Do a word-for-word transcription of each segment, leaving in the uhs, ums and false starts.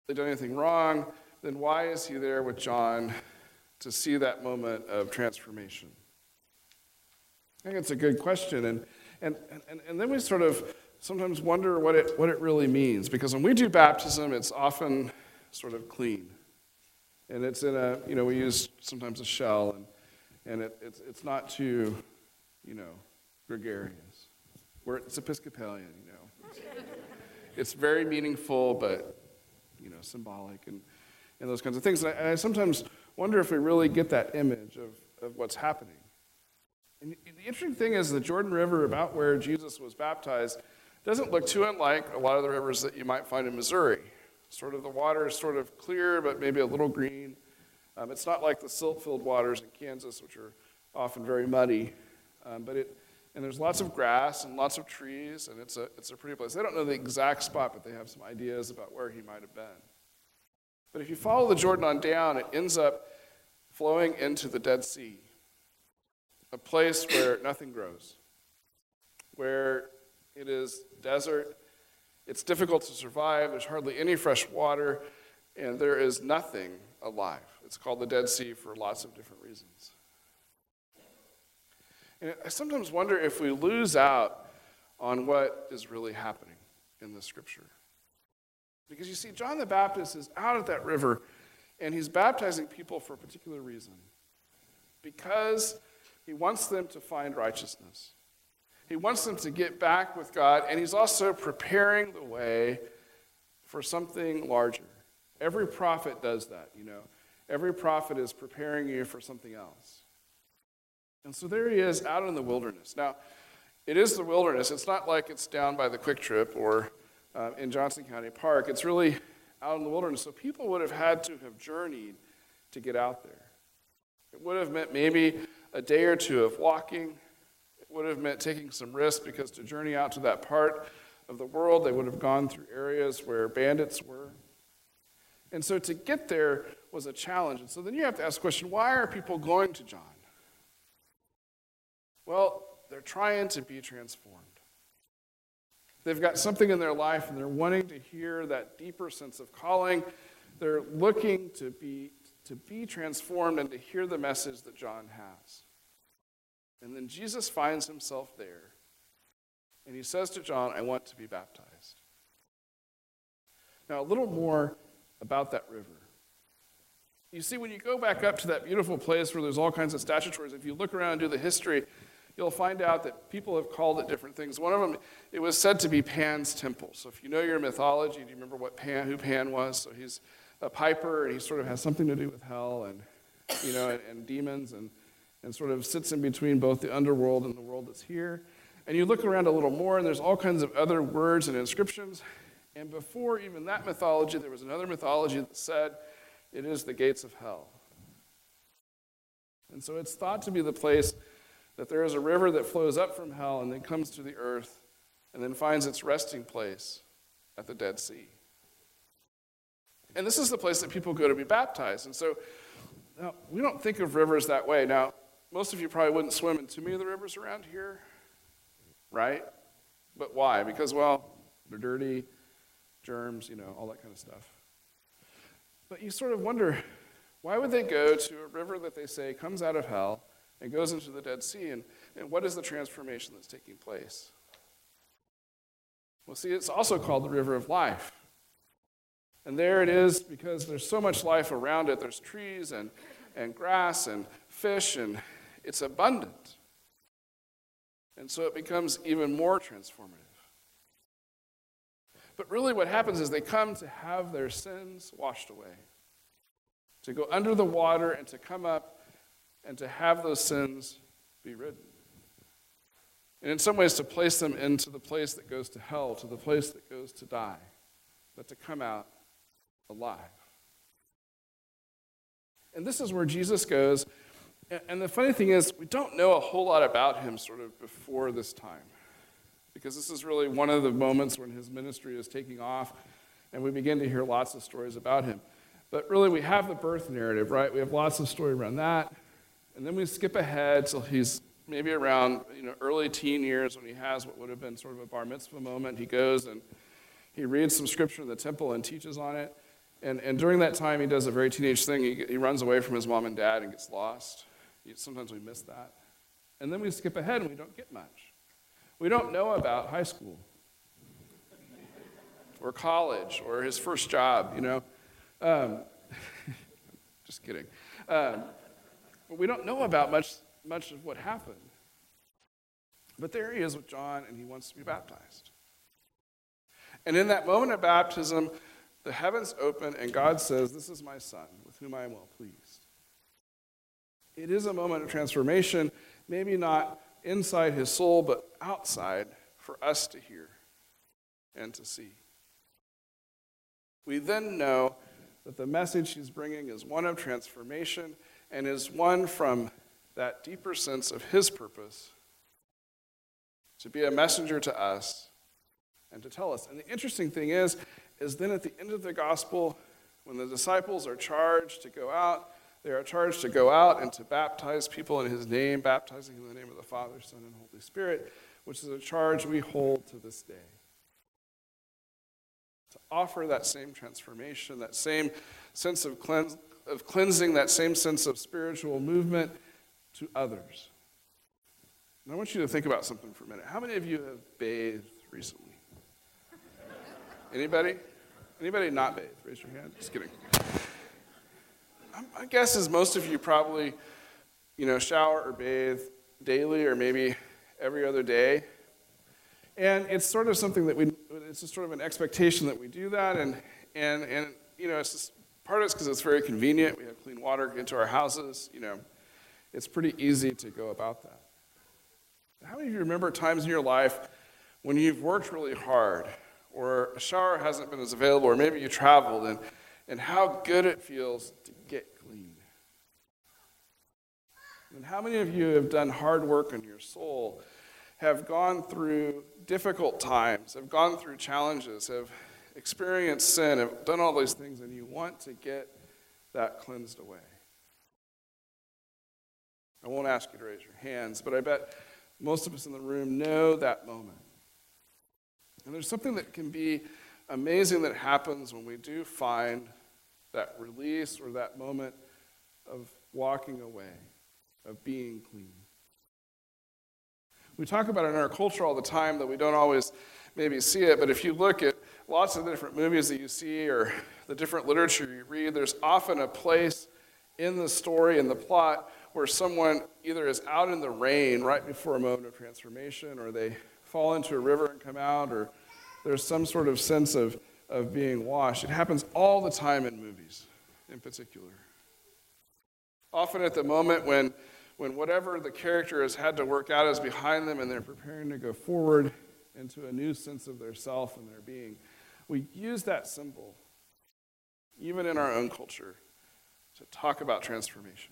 done anything wrong, then why is he there with John to see that moment of transformation? I think it's a good question, and and, and, and then we sort of sometimes wonder what it what it really means, because when we do baptism, it's often sort of clean, and it's in a, you know, we use sometimes a shell, and and it, it's it's not too, you know, gregarious. We're, it's Episcopalian, you know. It's, it's very meaningful, but, you know, symbolic, and, and those kinds of things. And I, and I sometimes wonder if we really get that image of, of what's happening. And the interesting thing is the Jordan River, about where Jesus was baptized, doesn't look too unlike a lot of the rivers that you might find in Missouri. Sort of the water is sort of clear, but maybe a little green. Um, it's not like the silt-filled waters in Kansas, which are often very muddy. Um, but it, and there's lots of grass and lots of trees, and it's a it's a pretty place. They don't know the exact spot, but they have some ideas about where he might have been. But if you follow the Jordan on down, it ends up flowing into the Dead Sea, a place where nothing grows, where it is desert. It's difficult to survive. There's hardly any fresh water, and there is nothing alive. It's called the Dead Sea for lots of different reasons. And I sometimes wonder if we lose out on what is really happening in the scripture. Because you see, John the Baptist is out at that river, and he's baptizing people for a particular reason. Because he wants them to find righteousness. He wants them to get back with God, and he's also preparing the way for something larger. Every prophet does that, you know. Every prophet is preparing you for something else. And so there he is out in the wilderness. Now, it is the wilderness. It's not like it's down by the Quick Trip or uh, in Johnson County Park. It's really out in the wilderness. So people would have had to have journeyed to get out there. It would have meant maybe a day or two of walking. It would have meant taking some risks, because to journey out to that part of the world, they would have gone through areas where bandits were. And so to get there was a challenge. And so then you have to ask the question, why are people going to John? Well, they're trying to be transformed. They've got something in their life, and they're wanting to hear that deeper sense of calling. They're looking to be, to be transformed and to hear the message that John has. And then Jesus finds himself there, and he says to John, I want to be baptized. Now, a little more about that river. You see, when you go back up to that beautiful place where there's all kinds of statuaries, if you look around and do the history, you'll find out that people have called it different things. One of them, it was said to be Pan's temple. So if you know your mythology, do you remember what Pan, who Pan was? So he's a piper, and he sort of has something to do with hell and, you know, and, and demons, and, and sort of sits in between both the underworld and the world that's here. And you look around a little more, and there's all kinds of other words and inscriptions. And before even that mythology, there was another mythology that said it is the gates of hell. And so it's thought to be the place that there is a river that flows up from hell and then comes to the earth and then finds its resting place at the Dead Sea. And this is the place that people go to be baptized. And so now, we don't think of rivers that way. Now, most of you probably wouldn't swim in too many of the rivers around here, right? But why? Because, well, they're dirty, germs, you know, all that kind of stuff. But you sort of wonder, why would they go to a river that they say comes out of hell and goes into the Dead Sea, and, and what is the transformation that's taking place? Well, see, it's also called the River of Life. And there it is because there's so much life around it. There's trees and, and grass and fish, and it's abundant. And so it becomes even more transformative. But really what happens is they come to have their sins washed away, to go under the water and to come up and to have those sins be ridden. And in some ways to place them into the place that goes to hell, to the place that goes to die, but to come out alive. And this is where Jesus goes. And the funny thing is, we don't know a whole lot about him sort of before this time, because this is really one of the moments when his ministry is taking off, and we begin to hear lots of stories about him. But really, we have the birth narrative, right? We have lots of story around that. And then we skip ahead till he's maybe around, you know, early teen years, when he has what would have been sort of a bar mitzvah moment. He goes and he reads some scripture in the temple and teaches on it. And, and during that time, he does a very teenage thing. He, he runs away from his mom and dad and gets lost. He, sometimes we miss that. And then we skip ahead and we don't get much. We don't know about high school or college or his first job, you know. Um, just kidding. Um, but we don't know about much, much of what happened. But there he is with John, and he wants to be baptized. And in that moment of baptism, the heavens open, and God says, "This is my son, with whom I am well pleased." It is a moment of transformation, maybe not inside his soul, but outside for us to hear and to see. We then know that the message he's bringing is one of transformation and is one from that deeper sense of his purpose to be a messenger to us and to tell us. And the interesting thing is, is then at the end of the gospel, when the disciples are charged to go out, they are charged to go out and to baptize people in his name, baptizing in the name of the Father, Son, and Holy Spirit, which is a charge we hold to this day. To offer that same transformation, that same sense of, cleanse, of cleansing, that same sense of spiritual movement to others. And I want you to think about something for a minute. How many of you have bathed recently? Anybody? Anybody not bathed? Raise your hand. Just kidding. My guess is most of you probably, you know, shower or bathe daily or maybe every other day. And it's sort of something that we, it's just sort of an expectation that we do that. And, and, and you know, it's just, part of it's because it's very convenient. We have clean water into our houses. You know, it's pretty easy to go about that. How many of you remember times in your life when you've worked really hard, or a shower hasn't been as available, or maybe you traveled, and, and how good it feels to get clean? And how many of you have done hard work in your soul, have gone through difficult times, have gone through challenges, have experienced sin, have done all these things, and you want to get that cleansed away? I won't ask you to raise your hands, but I bet most of us in the room know that moment. And there's something that can be amazing that happens when we do find that release or that moment of walking away, of being clean. We talk about it in our culture all the time, that we don't always maybe see it, but if you look at lots of the different movies that you see or the different literature you read, there's often a place in the story, in the plot, where someone either is out in the rain right before a moment of transformation, or they fall into a river and come out, or there's some sort of sense of, of being washed. It happens all the time in movies, in particular. Often at the moment when, when whatever the character has had to work out is behind them and they're preparing to go forward into a new sense of their self and their being, we use that symbol, even in our own culture, to talk about transformation.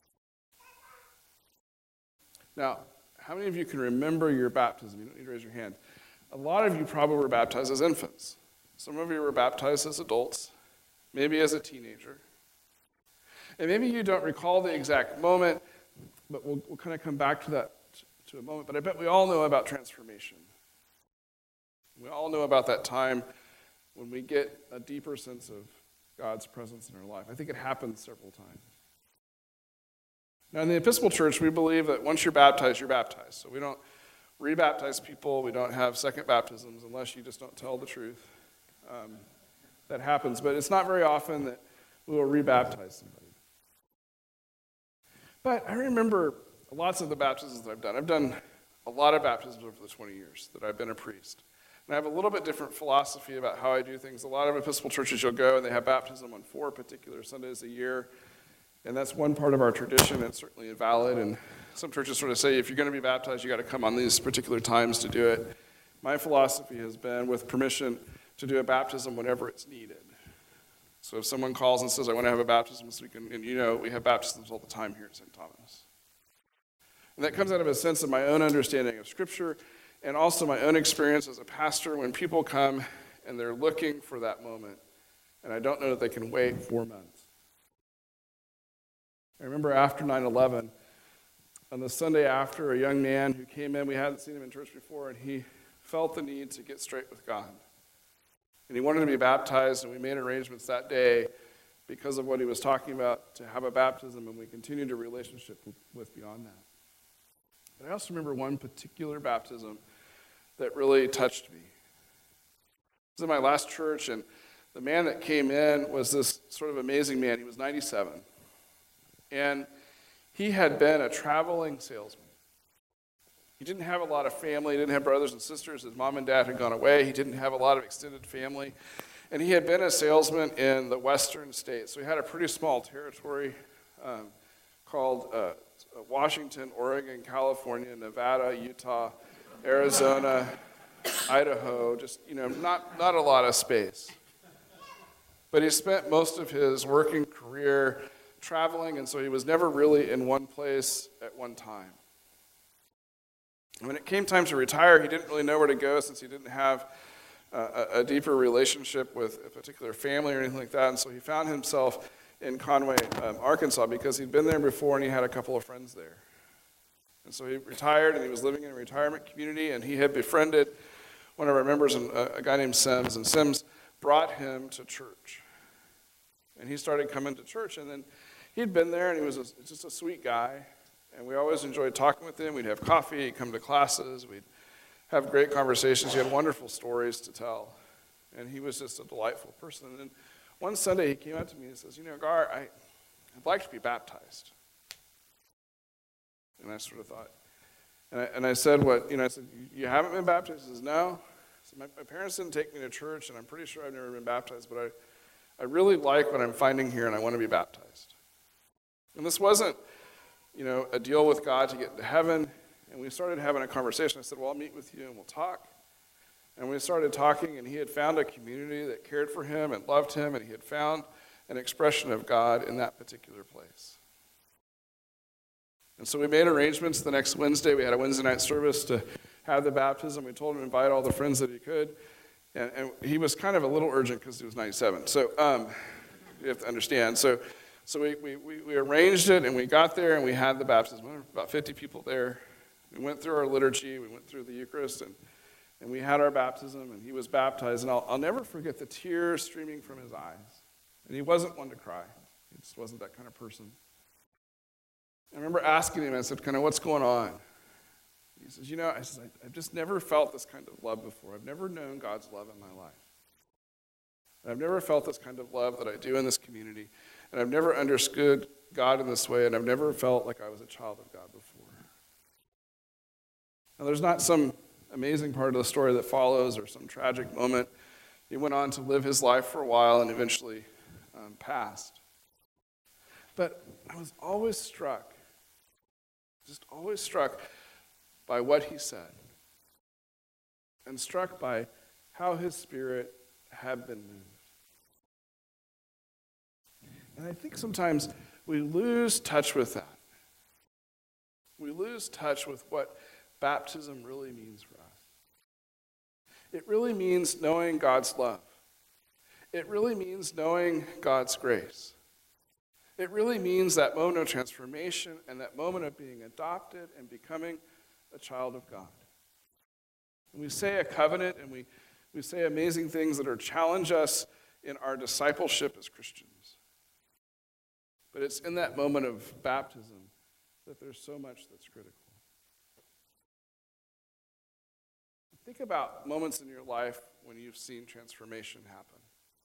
Now, how many of you can remember your baptism? You don't need to raise your hand. A lot of you probably were baptized as infants. Some of you were baptized as adults, maybe as a teenager. And maybe you don't recall the exact moment, but we'll, we'll kind of come back to that to a moment. But I bet we all know about transformation. We all know about that time when we get a deeper sense of God's presence in our life. I think it happens several times. Now, in the Episcopal Church, we believe that once you're baptized, you're baptized. So we don't rebaptize people. We don't have second baptisms unless you just don't tell the truth. Um, that happens, but it's not very often that we will rebaptize somebody. But I remember lots of the baptisms that I've done. I've done a lot of baptisms over the twenty years that I've been a priest. And I have a little bit different philosophy about how I do things. A lot of Episcopal churches, you'll go and they have baptism on four particular Sundays a year. And that's one part of our tradition. It's certainly valid. And some churches sort of say, if you're going to be baptized, you got to come on these particular times to do it. My philosophy has been, with permission, to do a baptism whenever it's needed. So if someone calls and says, I want to have a baptism this weekend, and you know, we have baptisms all the time here at Saint Thomas. And that comes out of a sense of my own understanding of Scripture and also my own experience as a pastor when people come and they're looking for that moment. And I don't know that they can wait four months. I remember after nine eleven, on the Sunday after, a young man who came in, we hadn't seen him in church before, and he felt the need to get straight with God. And he wanted to be baptized, and we made arrangements that day because of what he was talking about to have a baptism, and we continued a relationship with beyond that. But I also remember one particular baptism that really touched me. It was in my last church, and the man that came in was this sort of amazing man. He was ninety-seven. And he had been a traveling salesman. He didn't have a lot of family. He didn't have brothers and sisters. His mom and dad had gone away. He didn't have a lot of extended family. And he had been a salesman in the western states. So he had a pretty small territory um, called uh, Washington, Oregon, California, Nevada, Utah, Arizona, Idaho, just, you know, not, not a lot of space. But he spent most of his working career traveling, and so he was never really in one place at one time. When it came time to retire, he didn't really know where to go since he didn't have uh, a, a deeper relationship with a particular family or anything like that, and so he found himself in Conway, um, Arkansas, because he'd been there before and he had a couple of friends there. And so he retired, and he was living in a retirement community, and he had befriended one of our members, a, a guy named Sims, and Sims brought him to church. And he started coming to church, and then he'd been there, and he was a, just a sweet guy, and we always enjoyed talking with him. We'd have coffee, he'd come to classes, we'd have great conversations. He had wonderful stories to tell, and he was just a delightful person. And then one Sunday, he came up to me and says, you know, Gar, I, I'd like to be baptized. And I sort of thought, and I, and I said, what, you know, I said, you haven't been baptized? He says, no. So my, my parents didn't take me to church, and I'm pretty sure I've never been baptized, but I, I really like what I'm finding here, and I want to be baptized. And this wasn't, you know, a deal with God to get into heaven. And we started having a conversation. I said, well, I'll meet with you and we'll talk. And we started talking, and he had found a community that cared for him and loved him, and he had found an expression of God in that particular place. And so we made arrangements the next Wednesday. We had a Wednesday night service to have the baptism. We told him to invite all the friends that he could. And, and he was kind of a little urgent because he was ninety-seven. So um, you have to understand. So so we, we, we arranged it, and we got there, and we had the baptism. There were about fifty people there. We went through our liturgy. We went through the Eucharist, and, and we had our baptism, and he was baptized. And I'll, I'll never forget the tears streaming from his eyes. And he wasn't one to cry. He just wasn't that kind of person. I remember asking him, I said, kind of, what's going on? He says, you know, I said, I've just never felt this kind of love before. I've never known God's love in my life. I've never felt this kind of love that I do in this community. And I've never understood God in this way, and I've never felt like I was a child of God before. Now, there's not some amazing part of the story that follows or some tragic moment. He went on to live his life for a while and eventually um, passed. But I was always struck, just always struck by what he said, and struck by how his spirit had been moved. And I think sometimes we lose touch with that. We lose touch with what baptism really means for us. It really means knowing God's love. It really means knowing God's grace. It really means that moment of transformation and that moment of being adopted and becoming a child of God. And we say a covenant, and we, we say amazing things that are challenge us in our discipleship as Christians. But it's in that moment of baptism that there's so much that's critical. Think about moments in your life when you've seen transformation happen.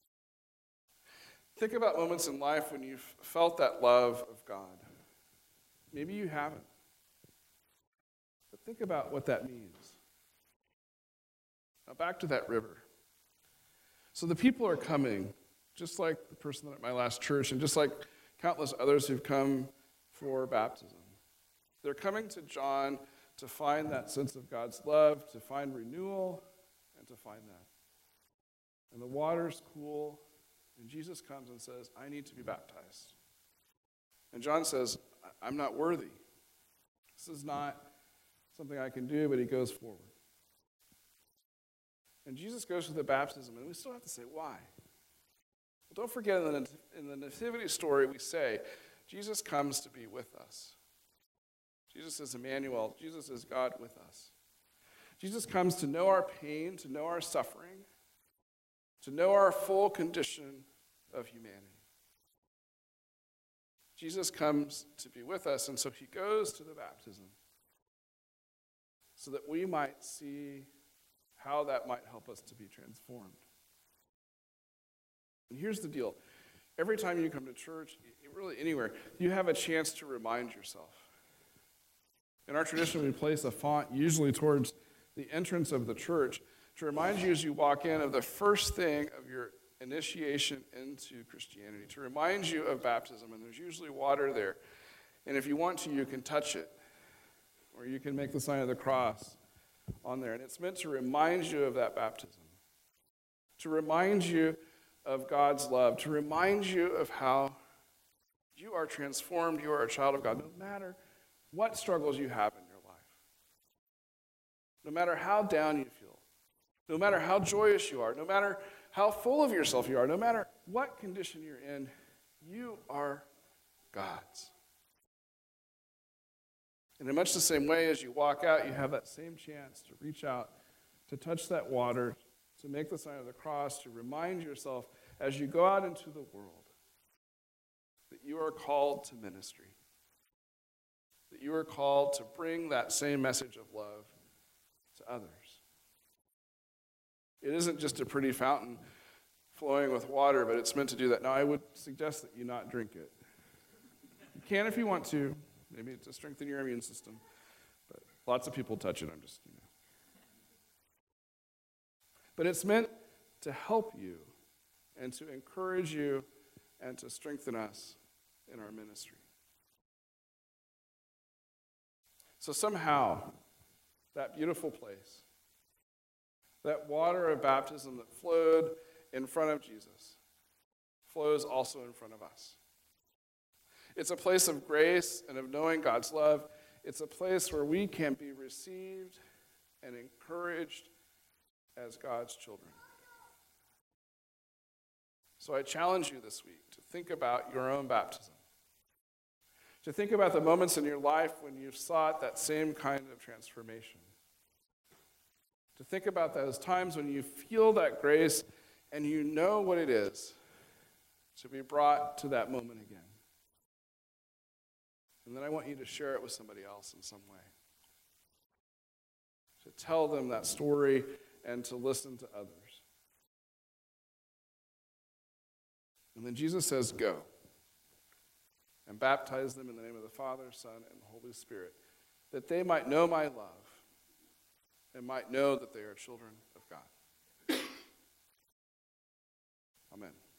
Think about moments in life when you've felt that love of God. Maybe you haven't. But think about what that means. Now back to that river. So the people are coming, just like the person at my last church, and just like countless others who've come for baptism. They're coming to John to find that sense of God's love, to find renewal, and to find that. And the water's cool, and Jesus comes and says, I need to be baptized. And John says, I'm not worthy. This is not something I can do, but he goes forward. And Jesus goes through the baptism, and we still have to say, why? Well, don't forget, in the, in the nativity story, we say, Jesus comes to be with us. Jesus is Emmanuel. Jesus is God with us. Jesus comes to know our pain, to know our suffering, to know our full condition of humanity. Jesus comes to be with us, and so he goes to the baptism so that we might see how that might help us to be transformed. And here's the deal. Every time you come to church, really anywhere, you have a chance to remind yourself. In our tradition, we place a font usually towards the entrance of the church to remind you as you walk in of the first thing of your initiation into Christianity, to remind you of baptism. And there's usually water there. And if you want to, you can touch it, or you can make the sign of the cross on there. And it's meant to remind you of that baptism, to remind you of God's love, to remind you of how you are transformed, you are a child of God, no matter what struggles you have in your life, no matter how down you feel, no matter how joyous you are, no matter how full of yourself you are, no matter what condition you're in, you are God's. And in much the same way, as you walk out, you have that same chance to reach out, to touch that water, to make the sign of the cross, to remind yourself as you go out into the world that you are called to ministry, that you are called to bring that same message of love to others. It isn't just a pretty fountain flowing with water, but it's meant to do that. Now, I would suggest that you not drink it. You can if you want to, maybe to strengthen your immune system, but lots of people touch it. I'm just, you know. But it's meant to help you and to encourage you and to strengthen us in our ministry. So somehow, that beautiful place, that water of baptism that flowed in front of Jesus, flows also in front of us. It's a place of grace and of knowing God's love. It's a place where we can be received and encouraged as God's children. So I challenge you this week to think about your own baptism, to think about the moments in your life when you've sought that same kind of transformation, to think about those times when you feel that grace and you know what it is to be brought to that moment again. And then I want you to share it with somebody else in some way, to tell them that story and to listen to others. And then Jesus says, go and baptize them in the name of the Father, Son, and the Holy Spirit, that they might know my love and might know that they are children of God. Amen.